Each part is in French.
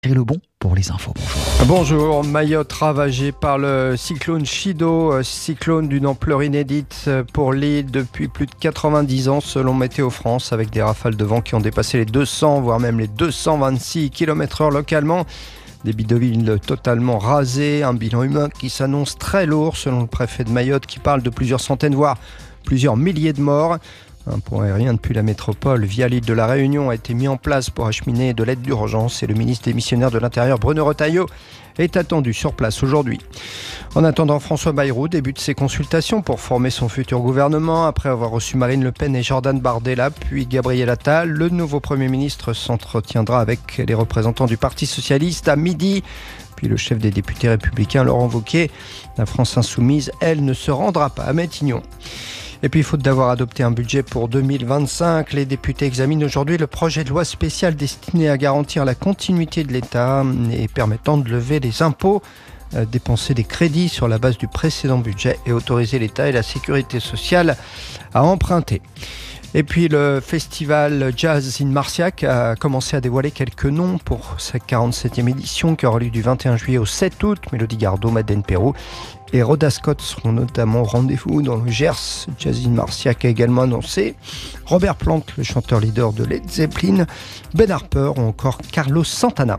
Thierry Lebon pour les infos. Bonjour. Bonjour. Mayotte ravagée par le cyclone Chido, cyclone d'une ampleur inédite pour l'île depuis plus de 90 ans selon Météo France, avec des rafales de vent qui ont dépassé les 200 voire même les 226 km/h localement. Des bidonvilles totalement rasés, un bilan humain qui s'annonce très lourd selon le préfet de Mayotte qui parle de plusieurs centaines voire plusieurs milliers de morts. Un pont aérien depuis la métropole via l'île de la Réunion a été mis en place pour acheminer de l'aide d'urgence et le ministre démissionnaire de l'Intérieur Bruno Retailleau est attendu sur place aujourd'hui. En attendant, François Bayrou débute ses consultations pour former son futur gouvernement. Après avoir reçu Marine Le Pen et Jordan Bardella, puis Gabriel Attal, le nouveau Premier ministre s'entretiendra avec les représentants du Parti Socialiste à midi. Puis le chef des députés républicains, Laurent Wauquiez, la France Insoumise, elle, ne se rendra pas à Matignon. Et puis, faute d'avoir adopté un budget pour 2025, les députés examinent aujourd'hui le projet de loi spécial destiné à garantir la continuité de l'État et permettant de lever les impôts, dépenser des crédits sur la base du précédent budget et autoriser l'État et la sécurité sociale à emprunter. Et puis le festival Jazz in Marciac a commencé à dévoiler quelques noms pour sa 47e édition qui aura lieu du 21 juillet au 7 août. Mélodie Gardot, Madeleine Perrot et Rhoda Scott seront notamment au rendez-vous dans le Gers. Jazz in Marciac a également annoncé Robert Plant, le chanteur leader de Led Zeppelin, Ben Harper ou encore Carlos Santana.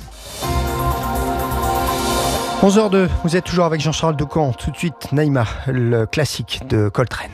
11h02, vous êtes toujours avec Jean-Charles Doucan. Tout de suite, Naïma, le classique de Coltrane.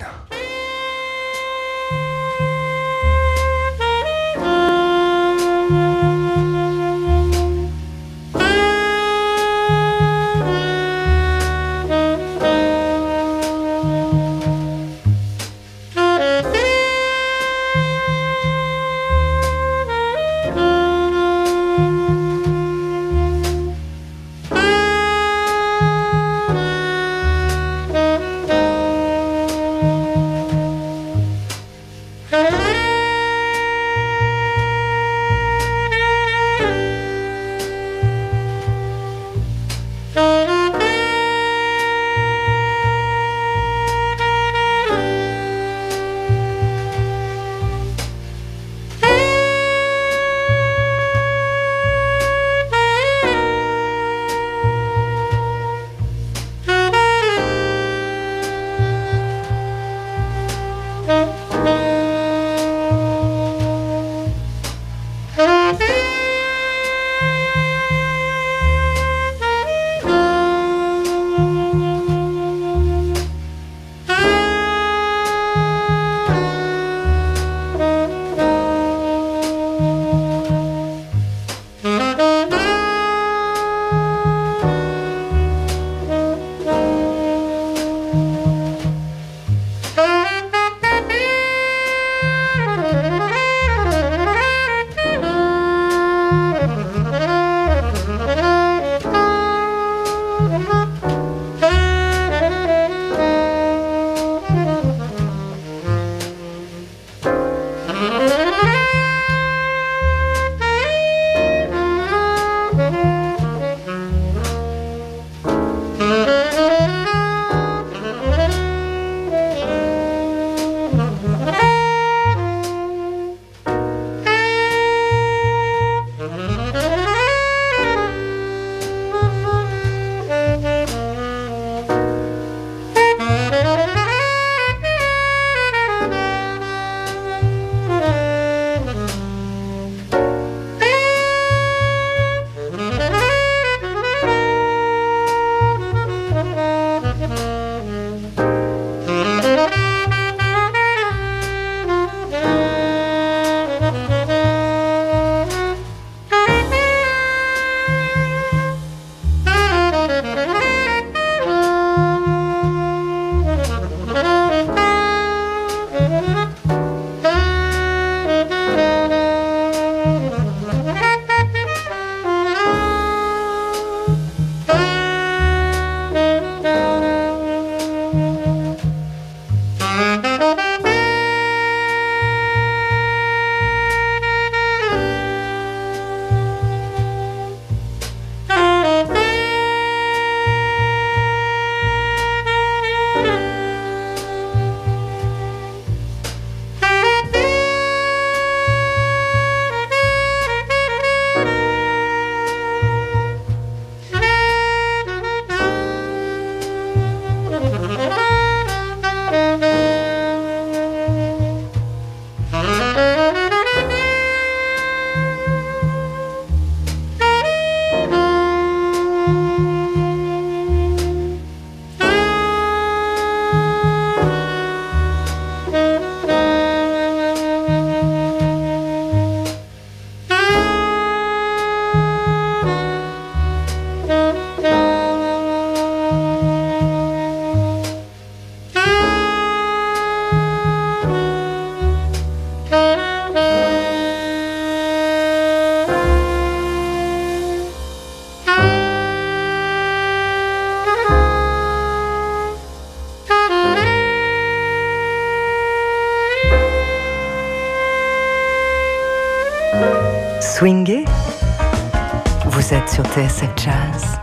sur TSF Jazz.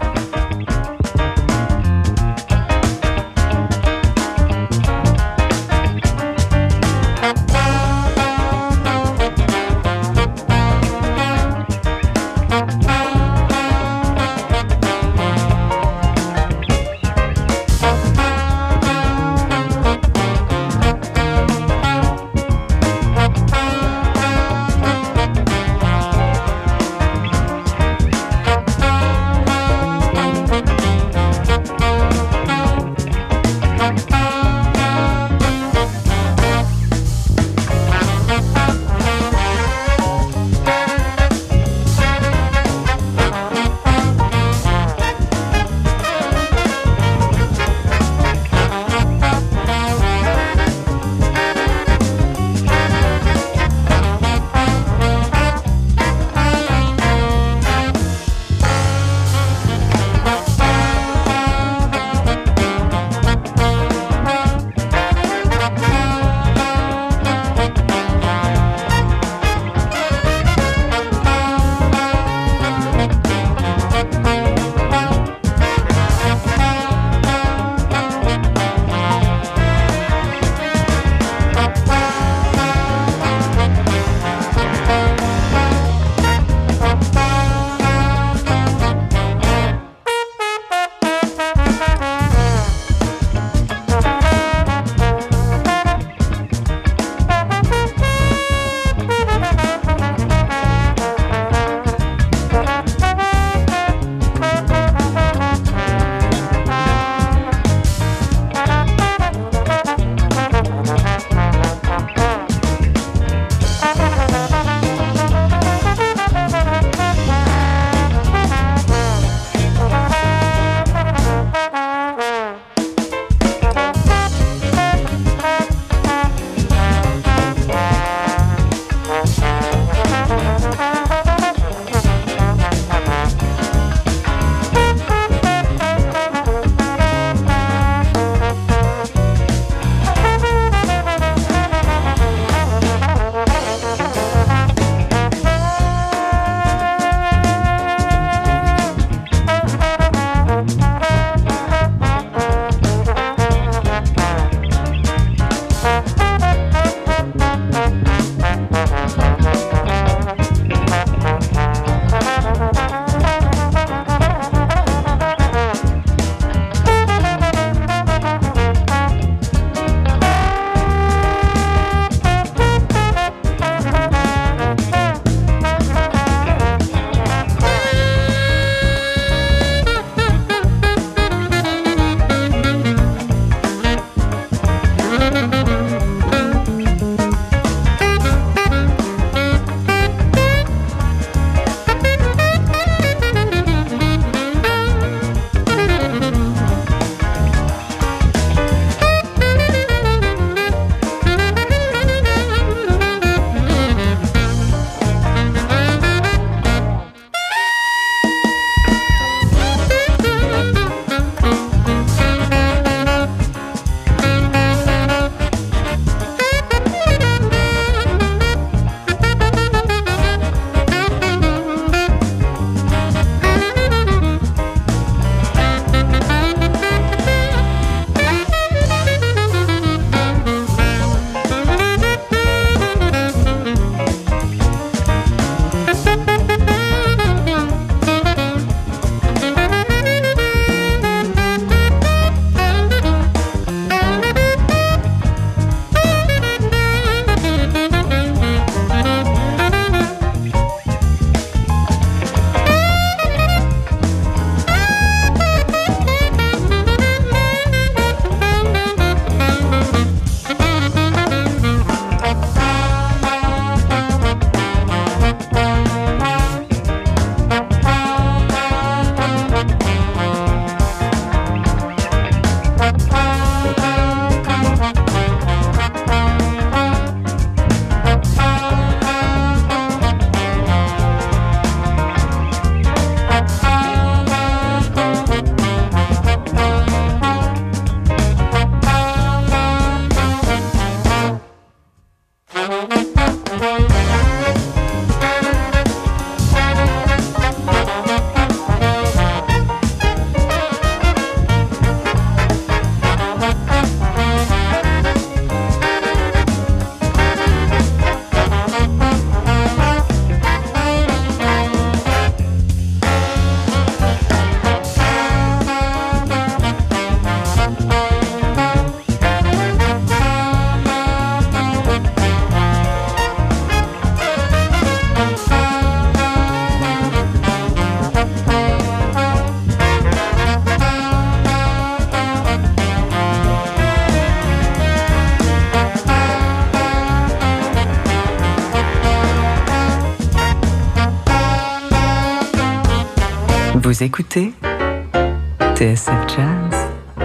Vous écoutez TSF Jazz.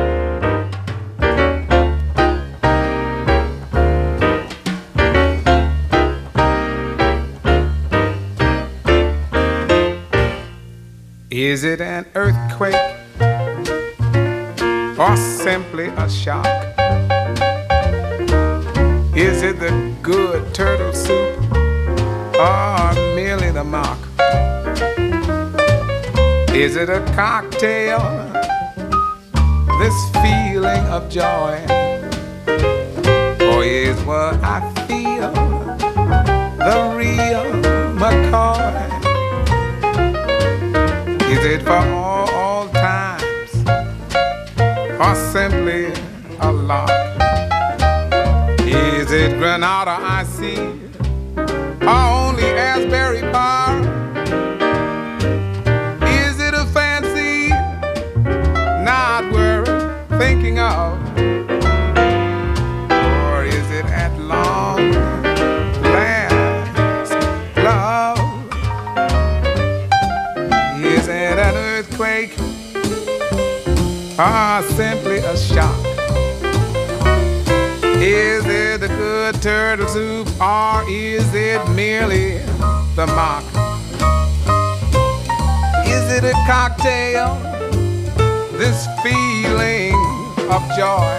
Is it an earthquake or simply a shock? Is it the good turtle soup or merely the mock? Is it a cocktail, this feeling of joy? Or is what I feel the real McCoy? Is it for all times or simply a lark? Is it Granada I see or only Asbury Park? Is it a fancy not worth thinking of? Or is it at long last love? Is it an earthquake or simply a shock? Is it the good turtle soup or is it merely the mock? Is it a cocktail, this feeling of joy?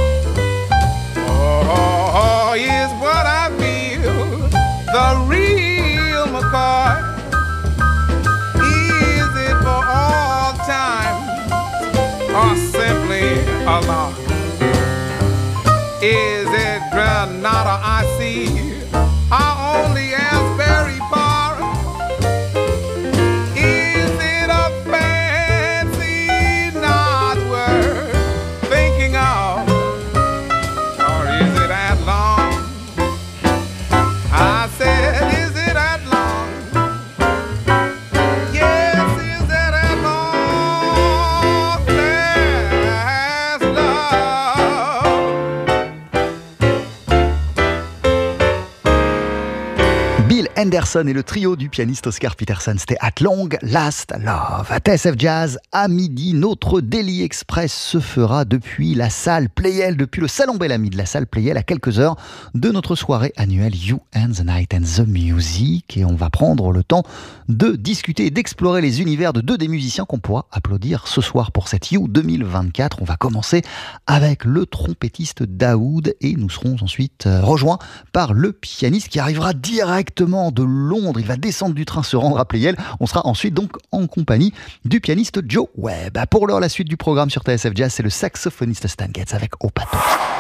Or is what I feel the real McCoy? For all time, or simply a lark? Is it Granada I see, or only Asbury Park? Is it a fancy not worth thinking of, or is it at long? I said, is it at long? Henderson et le trio du pianiste Oscar Peterson, c'était At Long Last Love. À TSF Jazz, à midi, notre Daily Express se fera depuis la salle Playel, depuis le salon Bellamy de la salle Playel, à quelques heures de notre soirée annuelle You and the Night and the Music. Et on va prendre le temps de discuter et d'explorer les univers de deux des musiciens qu'on pourra applaudir ce soir pour cette You 2024. On va commencer avec le trompettiste Daoud et nous serons ensuite rejoints par le pianiste qui arrivera directement de Londres. Il va descendre du train, se rendre à Playel. On sera ensuite donc en compagnie du pianiste Joe Webb. Pour l'heure, la suite du programme sur TSF Jazz, c'est le saxophoniste Stan Getz avec Opato.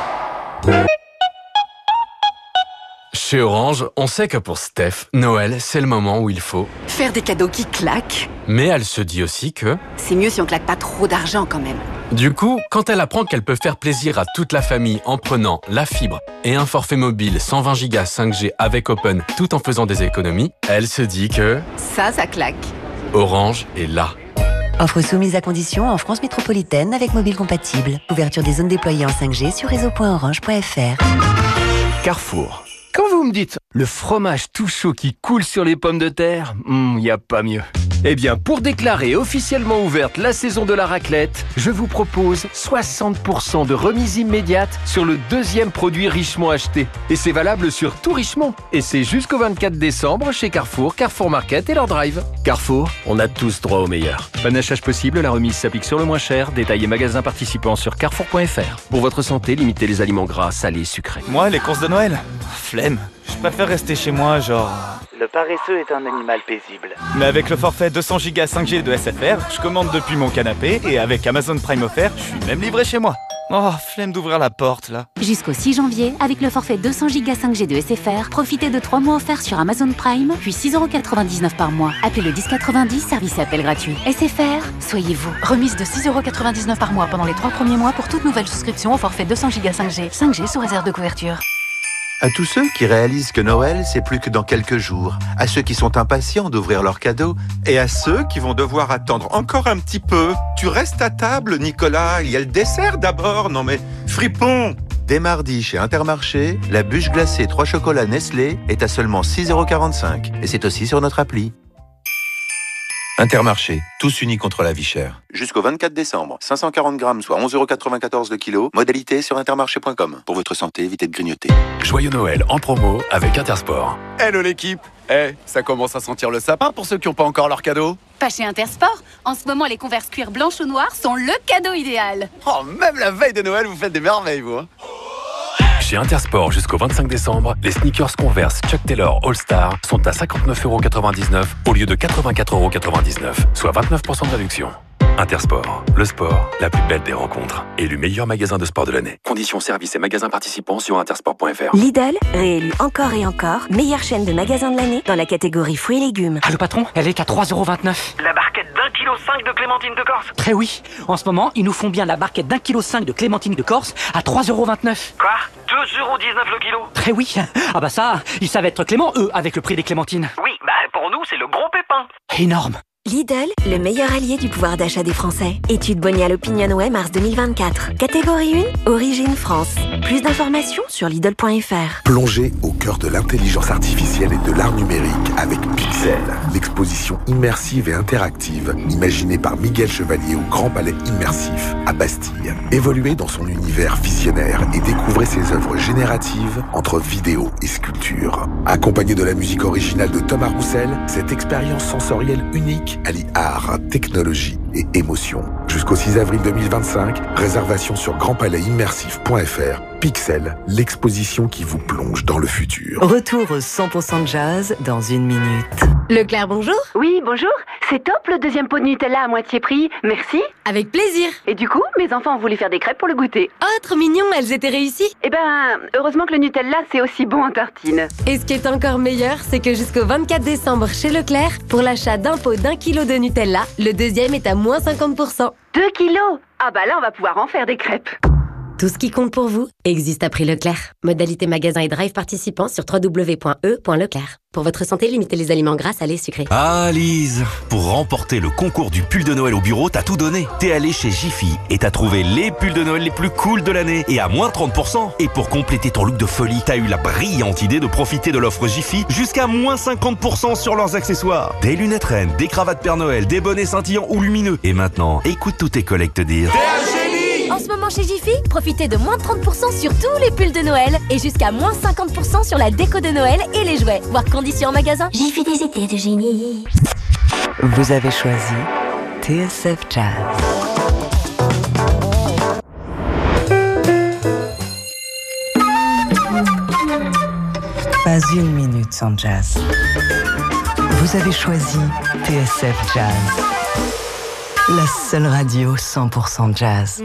Chez Orange, on sait que pour Steph, Noël, c'est le moment où il faut faire des cadeaux qui claquent. Mais elle se dit aussi que c'est mieux si on claque pas trop d'argent quand même. Du coup, quand elle apprend qu'elle peut faire plaisir à toute la famille en prenant la fibre et un forfait mobile 120 Go 5G avec Open tout en faisant des économies, elle se dit que ça claque. Orange est là. Offre soumise à condition en France métropolitaine avec mobile compatible. Ouverture des zones déployées en 5G sur réseau.orange.fr. Carrefour. Quand vous me dites le fromage tout chaud qui coule sur les pommes de terre, y a pas mieux. Eh bien, pour déclarer officiellement ouverte la saison de la raclette, je vous propose 60% de remise immédiate sur le deuxième produit Richemont acheté. Et c'est valable sur tout Richemont. Et c'est jusqu'au 24 décembre chez Carrefour, Carrefour Market et leur drive. Carrefour, on a tous droit au meilleur. Panachage possible, la remise s'applique sur le moins cher. Détails et magasins participants sur carrefour.fr. Pour votre santé, limitez les aliments gras, salés et sucrés. Moi, les courses de Noël, flemme. Je préfère rester chez moi, genre... Le paresseux est un animal paisible. Mais avec le forfait 200 Go 5G de SFR, je commande depuis mon canapé et avec Amazon Prime offert, je suis même livré chez moi. Oh, flemme d'ouvrir la porte, là. Jusqu'au 6 janvier, avec le forfait 200 Go 5G de SFR, profitez de 3 mois offerts sur Amazon Prime, puis 6,99€ par mois. Appelez le 1090, service et appel gratuit. SFR, soyez vous. Remise de 6,99€ par mois pendant les 3 premiers mois pour toute nouvelle souscription au forfait 200 Go 5G. 5G sous réserve de couverture. À tous ceux qui réalisent que Noël, c'est plus que dans quelques jours, à ceux qui sont impatients d'ouvrir leurs cadeaux, et à ceux qui vont devoir attendre encore un petit peu. Tu restes à table, Nicolas, il y a le dessert d'abord, non mais fripon! Dès mardi, chez Intermarché, la bûche glacée 3 chocolats Nestlé est à seulement 6,45 € et c'est aussi sur notre appli. Intermarché, tous unis contre la vie chère. Jusqu'au 24 décembre, 540 grammes, soit 11,94€ le kilo. Modalité sur intermarché.com. Pour votre santé, évitez de grignoter. Joyeux Noël en promo avec Intersport. Hello l'équipe. Ça commence à sentir le sapin pour ceux qui n'ont pas encore leur cadeau. Pas chez Intersport. En ce moment, les Converse cuir blanches ou noires sont le cadeau idéal. Oh, même la veille de Noël, vous faites des merveilles, vous. Hein. Chez Intersport jusqu'au 25 décembre, les sneakers Converse Chuck Taylor All-Star sont à 59,99€ au lieu de 84,99€, soit 29% de réduction. Intersport, le sport, la plus belle des rencontres. Élu meilleur magasin de sport de l'année. Conditions, services et magasins participants sur intersport.fr. Lidl, réélu encore et encore, meilleure chaîne de magasins de l'année dans la catégorie fruits et légumes. Ah, le patron, elle est à 3,29€. La barquette d'1,5 kg de clémentine de Corse. Très oui, en ce moment, ils nous font bien la barquette d'1,5 kg de clémentine de Corse à 3,29€. Quoi 2,19€ le kilo. Très oui. Ah bah ça, ils savent être cléments, eux, avec le prix des clémentines. Oui, bah pour nous, c'est le gros pépin. Énorme. Lidl, le meilleur allié du pouvoir d'achat des Français. Étude Bonial Opinionway mars 2024. Catégorie 1, origine France. Plus d'informations sur Lidl.fr. Plongez au cœur de l'intelligence artificielle et de l'art numérique avec Pixel, l'exposition immersive et interactive imaginée par Miguel Chevalier au Grand Palais Immersif à Bastille. Évoluez dans son univers visionnaire et découvrez ses œuvres génératives entre vidéo et sculpture. Accompagné de la musique originale de Thomas Roussel, cette expérience sensorielle unique allie art, technologie et émotion. Jusqu'au 6 avril 2025, réservation sur grandpalaisimmersif.fr. Pixel, l'exposition qui vous plonge dans le futur. Retour au 100% jazz dans une minute. Leclerc, bonjour. Oui, bonjour. C'est top le deuxième pot de Nutella à moitié prix. Merci. Avec plaisir. Et du coup, mes enfants ont voulu faire des crêpes pour le goûter. Oh, trop mignon, elles étaient réussies. Eh ben, heureusement que le Nutella, c'est aussi bon en tartine. Et ce qui est encore meilleur, c'est que jusqu'au 24 décembre chez Leclerc, pour l'achat d'un pot d'1 kg de Nutella, le deuxième est à moins 50%. 2 kilos. Ah bah là, on va pouvoir en faire des crêpes. Tout ce qui compte pour vous existe à prix Leclerc. Modalité magasin et drive participants sur www.e.leclerc. Pour votre santé, limitez les aliments gras, salés, sucrés. Ah Lise, pour remporter le concours du pull de Noël au bureau, t'as tout donné. T'es allé chez Jiffy et t'as trouvé les pulls de Noël les plus cool de l'année et à moins 30%. Et pour compléter ton look de folie, t'as eu la brillante idée de profiter de l'offre Jiffy jusqu'à moins 50% sur leurs accessoires. Des lunettes reines, des cravates Père Noël, des bonnets scintillants ou lumineux. Et maintenant, écoute tous tes collègues te dire... En ce moment chez Jiffy, profitez de moins 30% sur tous les pulls de Noël et jusqu'à moins 50% sur la déco de Noël et les jouets. Voir conditions en magasin. Jiffy, des idées de génie. Vous avez choisi TSF Jazz. Pas une minute sans jazz. Vous avez choisi TSF Jazz. La seule radio 100% jazz.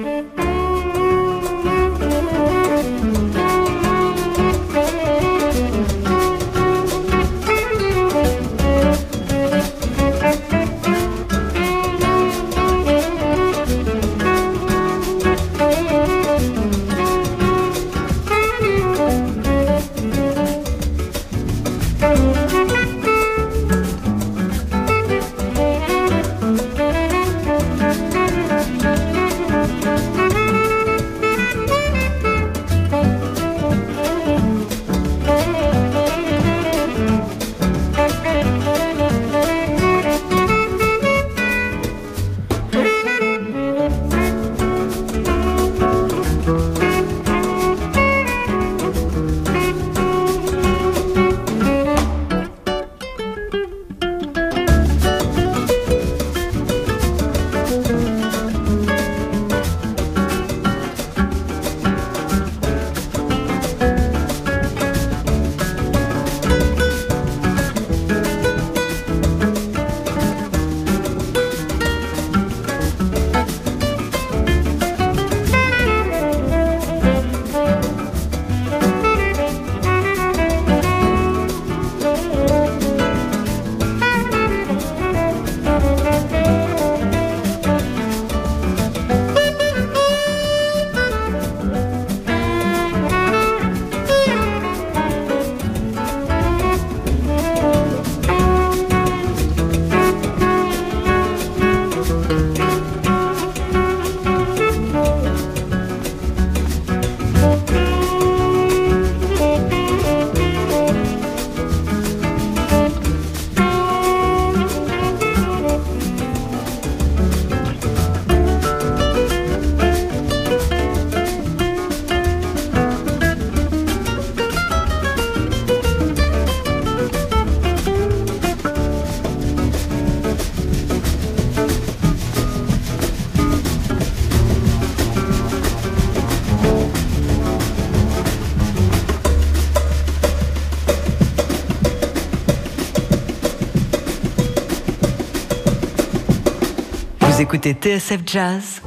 Vous écoutez TSF Jazz,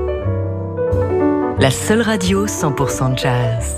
la seule radio 100% jazz.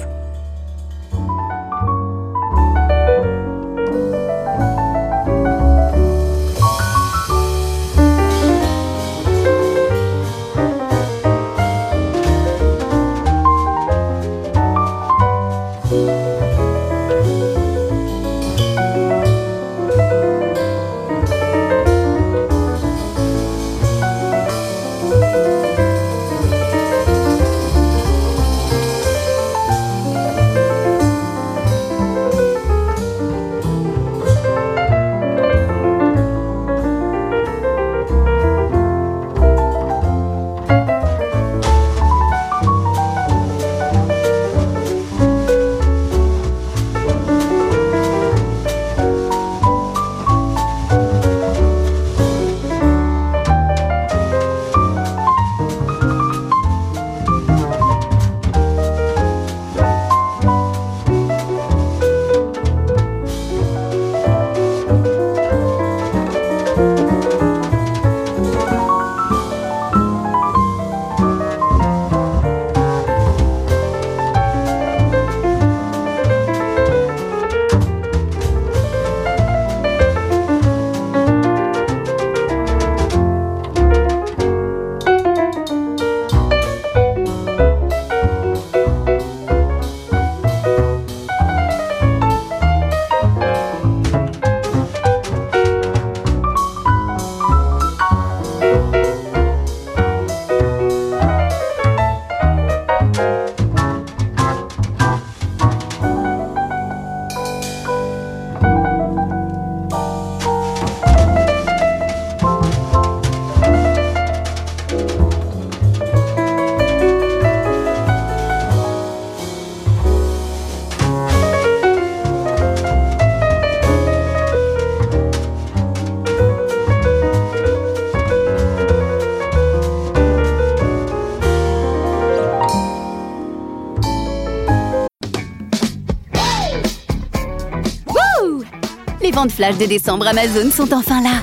Les ventes flash de décembre Amazon sont enfin là.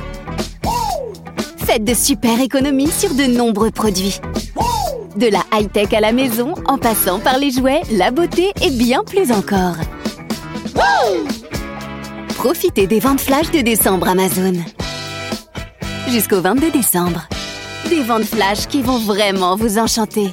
Faites de super économies sur de nombreux produits. De la high-tech à la maison, en passant par les jouets, la beauté et bien plus encore. Profitez des ventes flash de décembre Amazon. Jusqu'au 22 décembre. Des ventes flash qui vont vraiment vous enchanter.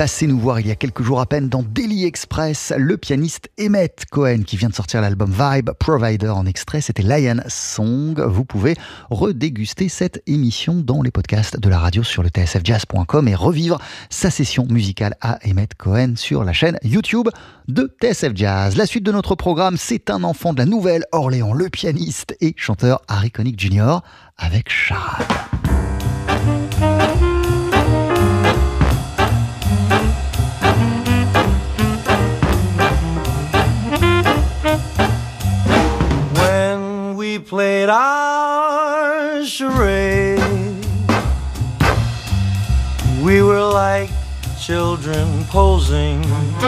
passé nous voir il y a quelques jours à peine dans Daily Express, le pianiste Emmett Cohen qui vient de sortir l'album Vibe Provider en extrait, c'était Lion Song. Vous pouvez redéguster cette émission dans les podcasts de la radio sur le tsfjazz.com et revivre sa session musicale à Emmett Cohen sur la chaîne YouTube de TSF Jazz. La suite de notre programme, c'est un enfant de la Nouvelle-Orléans, le pianiste et chanteur Harry Connick Jr. avec Charade. When we played our charade, we were like children posing,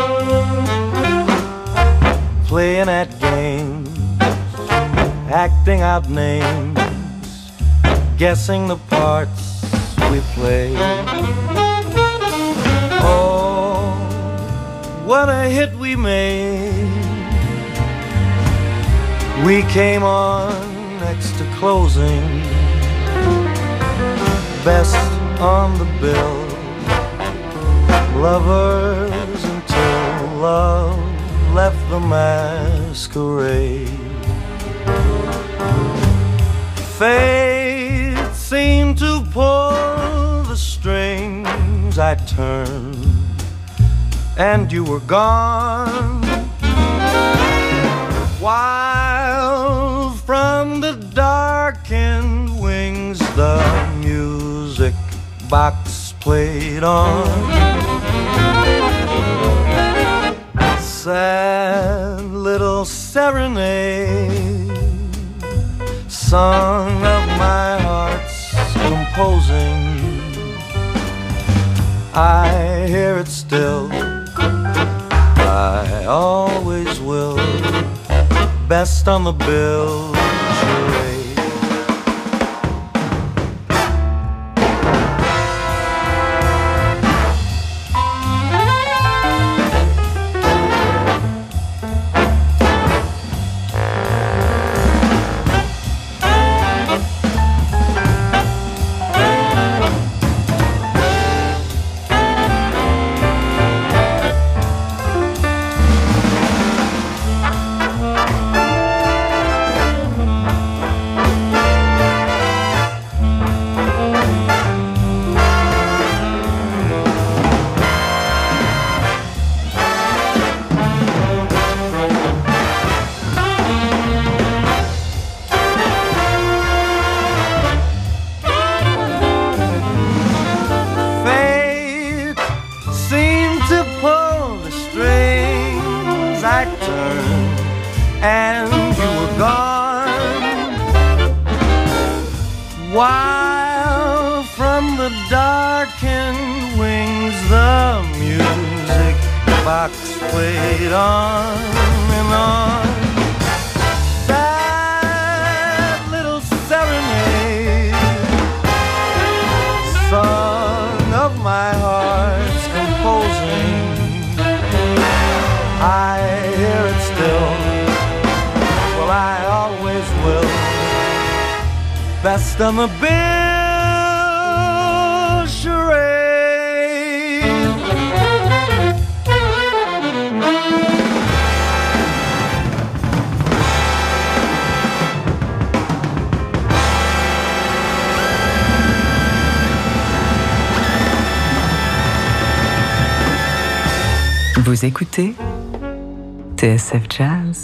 playing at games, acting out names, guessing the parts we played. Oh, what a hit we made. We came on next to closing, best on the bill, lovers until love left the masquerade. Fate seemed to pull the strings. I turned and you were gone, while from the darkened wings the music box played on. Sad little serenade, song of my heart's composing. I hear it still, I always will, best on the bill charade. While from the darkened wings the music box played on and on. That little serenade, song of my heart's composing. I hear it still, well I always will, best on the bill charade. Vous écoutez TSF Jazz.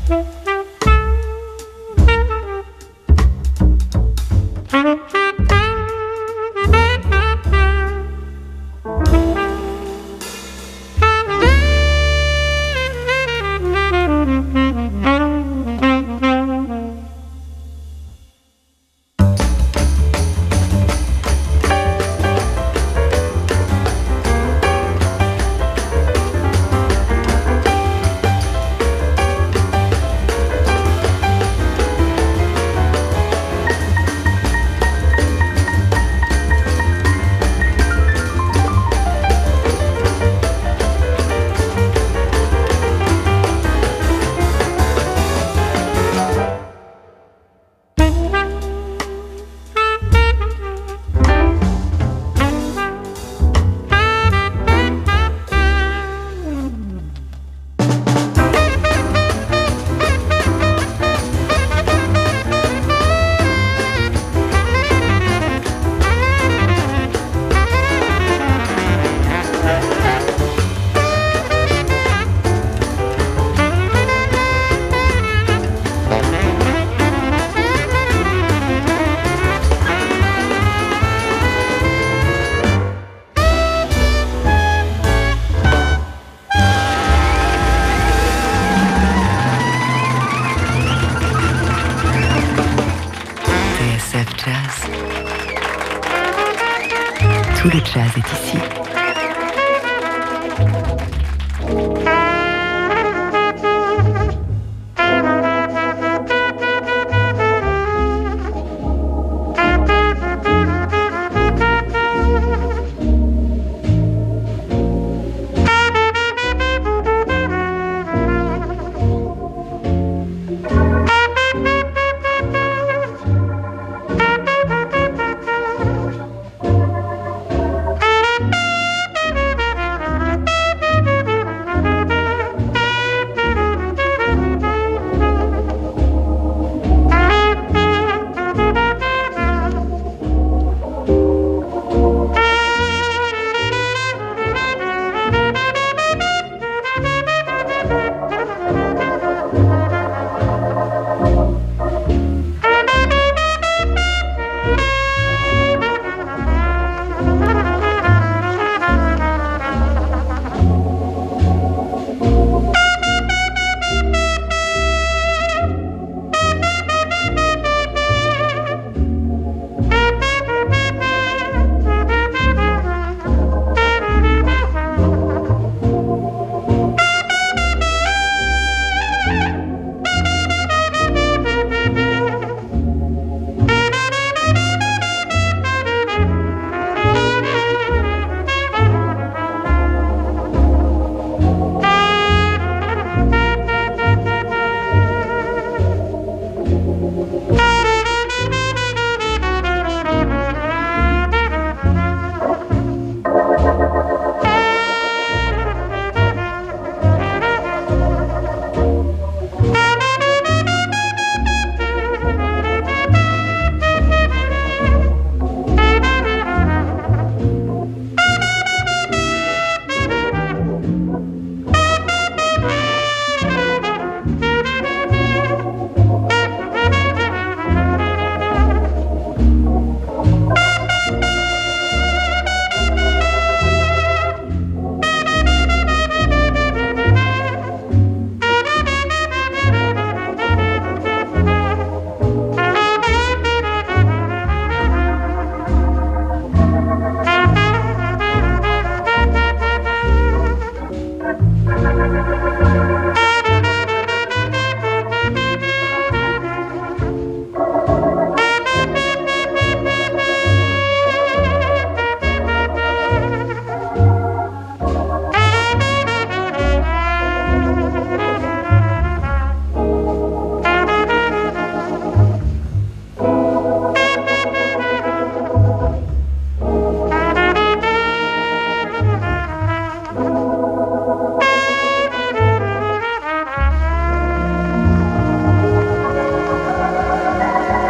Tout le jazz est ici.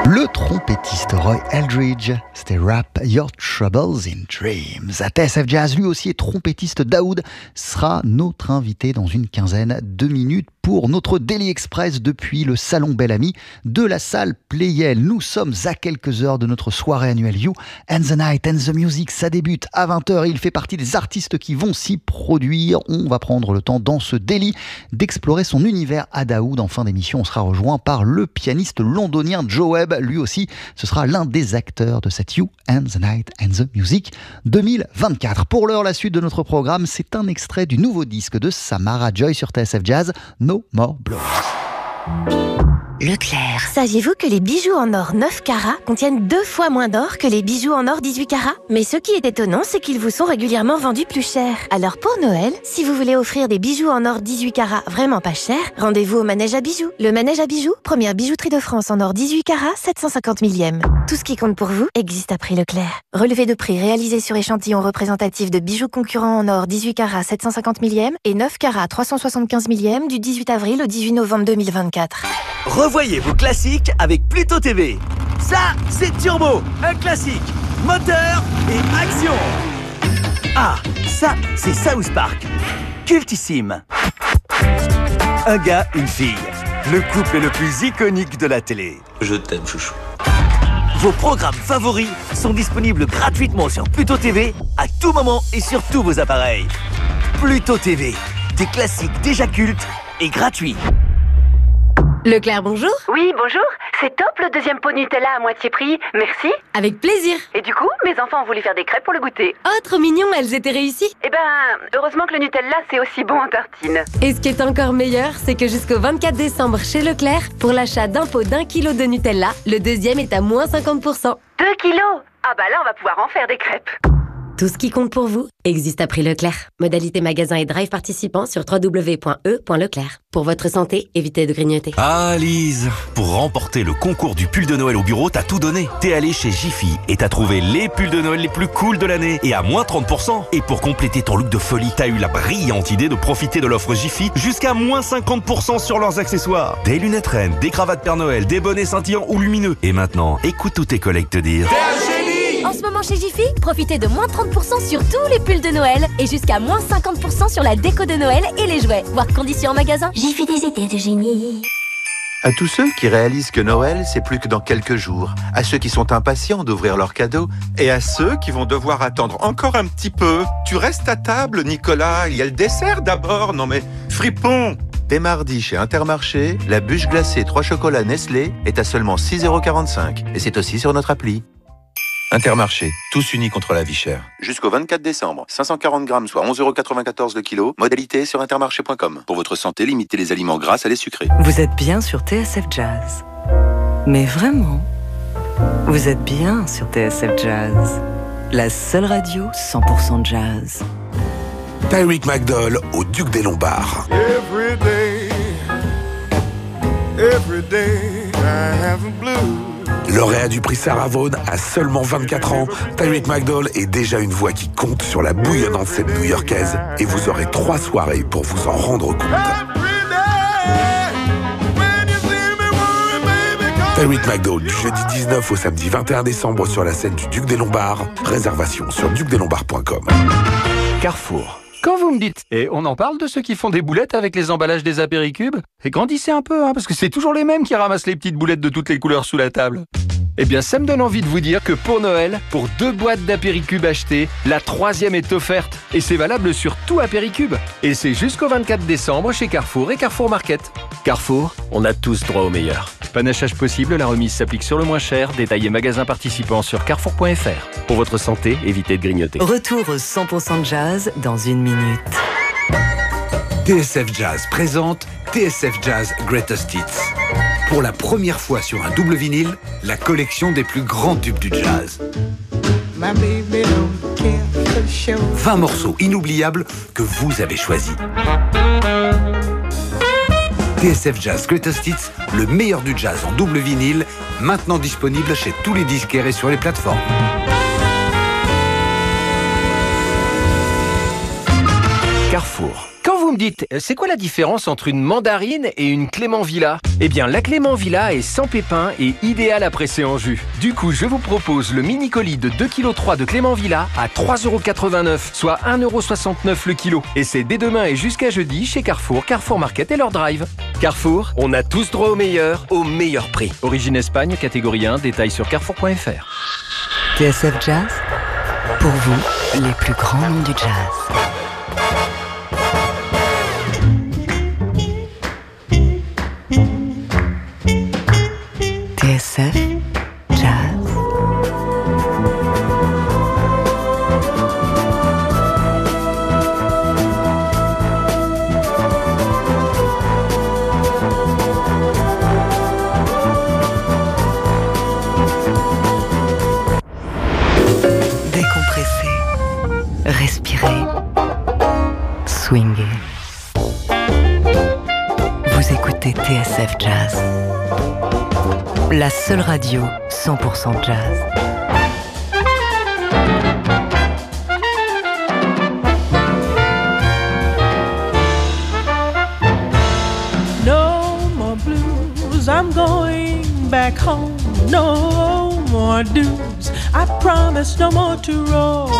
Le trompettiste Roy Eldridge, c'était Wrap Your Troubles in Dreams. À TSF Jazz, lui aussi est trompettiste. Daoud sera notre invité dans une quinzaine de minutes pour notre Daily Express depuis le Salon Bel-Ami de la salle Playel. Nous sommes à quelques heures de notre soirée annuelle You and the Night and the Music. Ça débute à 20h. Il fait partie des artistes qui vont s'y produire. On va prendre le temps dans ce Daily d'explorer son univers à Daoud. En fin d'émission, on sera rejoint par le pianiste londonien Joe Webb. Lui aussi, ce sera l'un des acteurs de cette You and the Night and the Music 2024. Pour l'heure, la suite de notre programme, c'est un extrait du nouveau disque de Samara Joy sur TSF Jazz, No More Blows. Leclerc. Saviez-vous que les bijoux en or 9 carats contiennent 2 fois moins d'or que les bijoux en or 18 carats? Mais ce qui est étonnant, c'est qu'ils vous sont régulièrement vendus plus cher. Alors pour Noël, si vous voulez offrir des bijoux en or 18 carats vraiment pas cher, rendez-vous au Manège à bijoux. Le Manège à bijoux, première bijouterie de France en or 18 carats, 750 millième. Tout ce qui compte pour vous existe à prix Leclerc. Relevé de prix réalisé sur échantillon représentatif de bijoux concurrents en or 18 carats 750 millième et 9 carats 375 millième du 18 avril au 18 novembre 2024. Revoyez vos classiques avec Pluto TV. Ça, c'est Turbo, un classique. Moteur et action. Ah, ça, c'est South Park. Cultissime. Un gars, une fille. Le couple le plus iconique de la télé. Je t'aime, chouchou. Vos programmes favoris sont disponibles gratuitement sur Pluto TV à tout moment et sur tous vos appareils. Pluto TV, des classiques déjà cultes et gratuits. Leclerc, bonjour. Oui, bonjour. C'est top le deuxième pot Nutella à moitié prix. Merci. Avec plaisir. Et du coup, mes enfants ont voulu faire des crêpes pour le goûter. Oh, trop mignon, elles étaient réussies. Eh ben, heureusement que le Nutella, c'est aussi bon en tartine. Et ce qui est encore meilleur, c'est que jusqu'au 24 décembre chez Leclerc, pour l'achat d'un pot d'1 kilo de Nutella, le deuxième est à moins 50%. 2 kilos. Ah bah là, on va pouvoir en faire des crêpes. Tout ce qui compte pour vous existe à prix Leclerc. Modalité magasin et drive participants sur www.e.leclerc. Pour votre santé, évitez de grignoter. Ah Lise, pour remporter le concours du pull de Noël au bureau, t'as tout donné. T'es allé chez Jiffy et t'as trouvé les pulls de Noël les plus cool de l'année et à moins 30%. Et pour compléter ton look de folie, t'as eu la brillante idée de profiter de l'offre Jiffy jusqu'à moins 50% sur leurs accessoires. Des lunettes reines, des cravates Père Noël, des bonnets scintillants ou lumineux. Et maintenant, écoute tous tes collègues te dire... En ce moment chez Jiffy, profitez de moins 30% sur tous les pulls de Noël et jusqu'à moins 50% sur la déco de Noël et les jouets. Voir conditions en magasin. Jiffy, des idées de génie. À tous ceux qui réalisent que Noël, c'est plus que dans quelques jours, à ceux qui sont impatients d'ouvrir leurs cadeaux, et à ceux qui vont devoir attendre encore un petit peu. Tu restes à table, Nicolas, il y a le dessert d'abord, non mais fripon. Dès mardi chez Intermarché, la bûche glacée 3 chocolats Nestlé est à seulement 6,45 €. Et c'est aussi sur notre appli. Intermarché, tous unis contre la vie chère. Jusqu'au 24 décembre, 540 grammes, soit 11,94 € le kilo. Modalité sur intermarché.com. Pour votre santé, limitez les aliments gras à les sucrés. Vous êtes bien sur TSF Jazz. Mais vraiment, vous êtes bien sur TSF Jazz. La seule radio 100% jazz. Tyrick McDowell au Duc des Lombards. Every day I have a blue. Lauréat du prix Sarah Vaughan à seulement 24 ans, Tyrick McDowell est déjà une voix qui compte sur la bouillonnante scène new-yorkaise et vous aurez 3 soirées pour vous en rendre compte. Tyrick McDowell du jeudi 19 au samedi 21 décembre sur la scène du Duc des Lombards. Réservation sur ducdeslombards.com. Carrefour. Quand vous me dites, et on en parle de ceux qui font des boulettes avec les emballages des apéricubes, et grandissez un peu, parce que c'est toujours les mêmes qui ramassent les petites boulettes de toutes les couleurs sous la table. Eh bien, ça me donne envie de vous dire que pour Noël, pour 2 boîtes d'apéricubes achetées, la 3e est offerte. Et c'est valable sur tout apéricube. Et c'est jusqu'au 24 décembre chez Carrefour et Carrefour Market. Carrefour, on a tous droit au meilleur. Panachage possible, la remise s'applique sur le moins cher. Détaillez magasin participant sur carrefour.fr. Pour votre santé, évitez de grignoter. Retour au 100% jazz dans une minute. TSF Jazz présente TSF Jazz Greatest Hits. Pour la première fois sur un double vinyle, la collection des plus grands tubes du jazz. 20 morceaux inoubliables que vous avez choisis. TSF Jazz Greatest Hits, le meilleur du jazz en double vinyle, maintenant disponible chez tous les disquaires et sur les plateformes. Carrefour. Quand vous vous me dites, c'est quoi la différence entre une mandarine et une Clément Villa? Eh bien, la Clément Villa est sans pépins et idéale à presser en jus. Du coup, je vous propose le mini colis de 2,3 kg de Clément Villa à 3,89 €, soit 1,69 € le kilo. Et c'est dès demain et jusqu'à jeudi chez Carrefour, Carrefour Market et leur drive. Carrefour, on a tous droit au meilleur prix. Origine Espagne, catégorie 1, détails sur carrefour.fr. TSF Jazz, pour vous, les plus grands noms du jazz. TSF Jazz. Décompresser, respirer, swinguer. Vous écoutez TSF Jazz. La seule radio 100% jazz. No more blues, I'm going back home. No more dues, I promise no more to roam.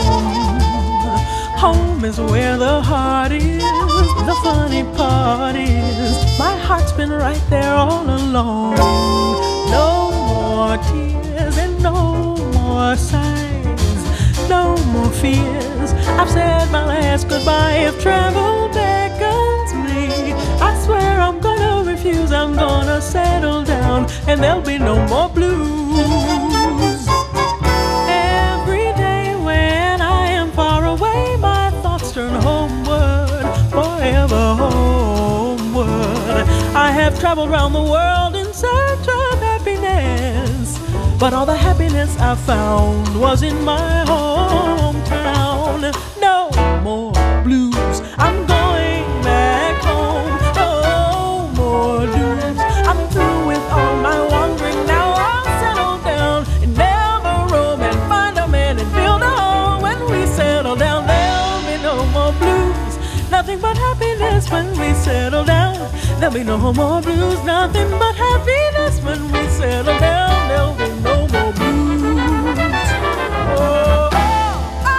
Home is where the heart is, the funny part is my heart's been right there all along. No more tears and no more sighs, no more fears. I've said my last goodbye. If travel beckons me, I swear I'm gonna refuse. I'm gonna settle down and there'll be no more blues. Every day when I am far away, my thoughts turn homeward, forever homeward. I have traveled around the world in search of happiness, but all the happiness I found was in my hometown. No more blues, I'm going back home. No more dues, I'm through with all my wandering. Now I'll settle down and never roam and find a man and build a home. When we settle down, there'll be no more blues, nothing but happiness when we settle down. There'll be no more blues, nothing but happiness when we settle down. There'll be no more blues. Oh, oh,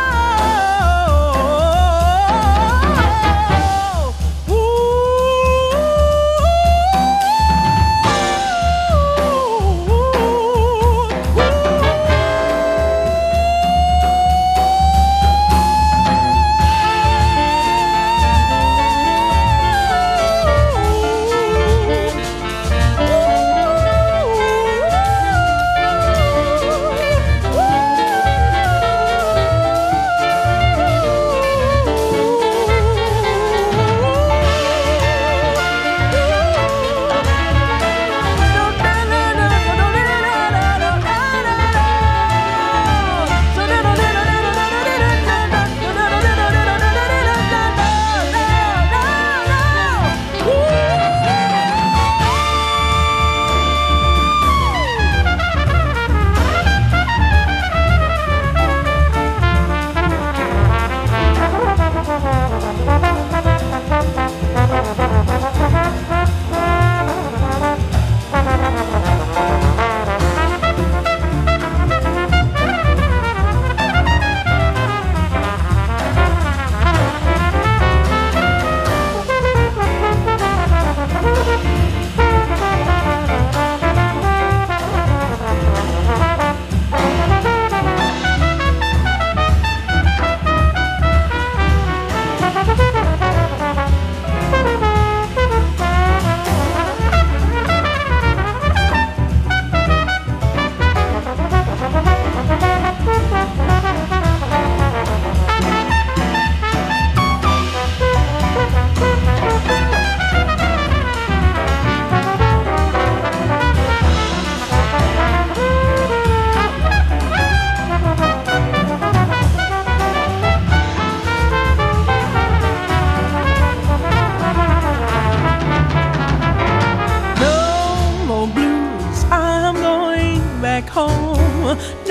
oh,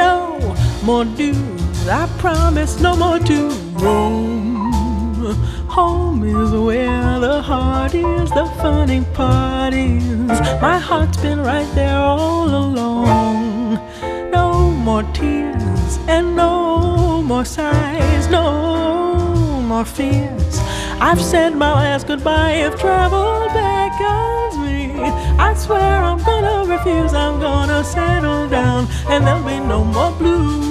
more dues, I promise no more to roam. Home is where the heart is, the funny part is my heart's been right there all along. No more tears and no more sighs, no more fears. I've said my last goodbye if travel beckons me. I swear I'm gonna refuse, I'm gonna settle down and there'll be no more blues.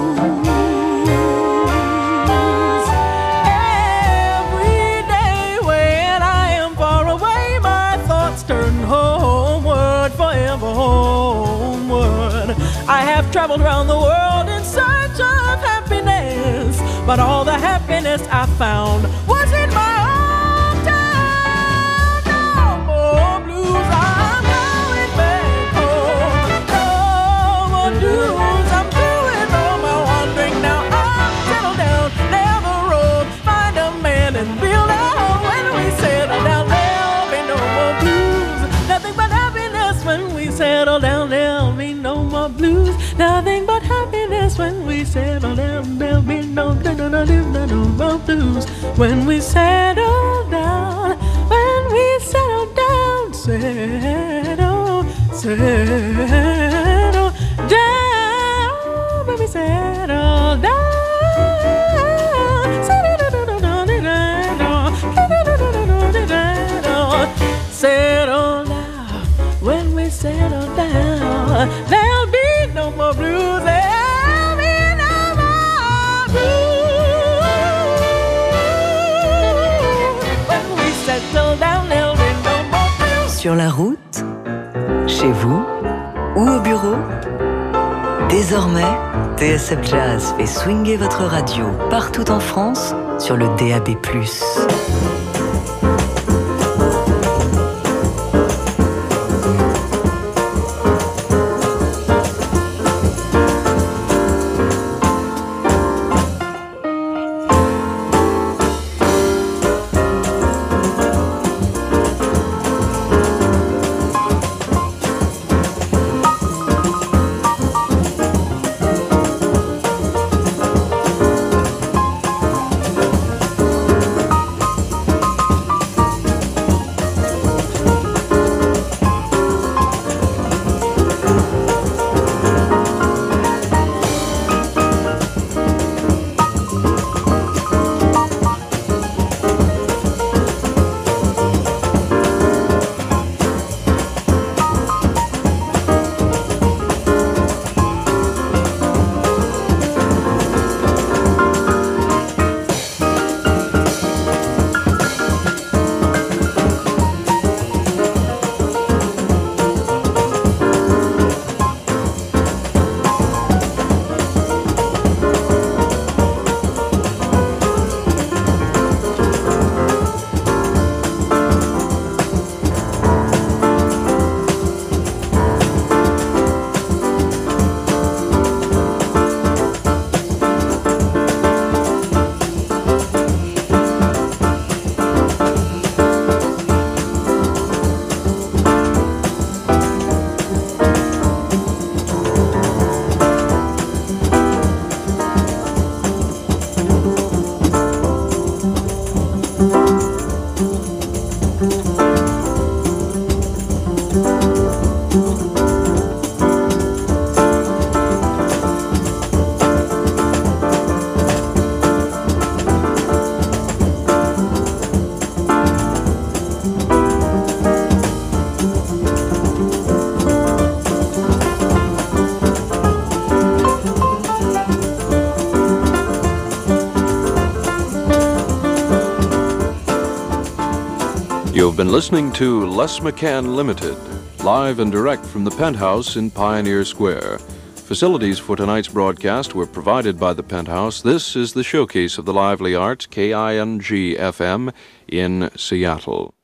Every day when I am far away, my thoughts turn homeward, forever homeward. I have traveled around the world in search of happiness, but all the happiness I found was in my hometown. No more blues, I'm going back home. No more blues, I'm doing all my wandering now. I'm settled down, never roam, find a man and build a home. When we settle down, there'll be no more blues. Nothing but happiness when we settle down. There'll be no more blues. Nothing but happiness when we settle down. There'll be no more blues. When we settle down, when we settle down, settle down, when we settle down, settle down, when we settle down, there'll be no more blues. There'll be no more blues. When we settle down, there'll be no more blues. Sur la route, chez vous ou au bureau, désormais, TSF Jazz fait swinger votre radio partout en France sur le DAB+. You've been listening to Les McCann Limited, live and direct from the Penthouse in Pioneer Square. Facilities for tonight's broadcast were provided by the Penthouse. This is the showcase of the lively arts, KING FM in Seattle.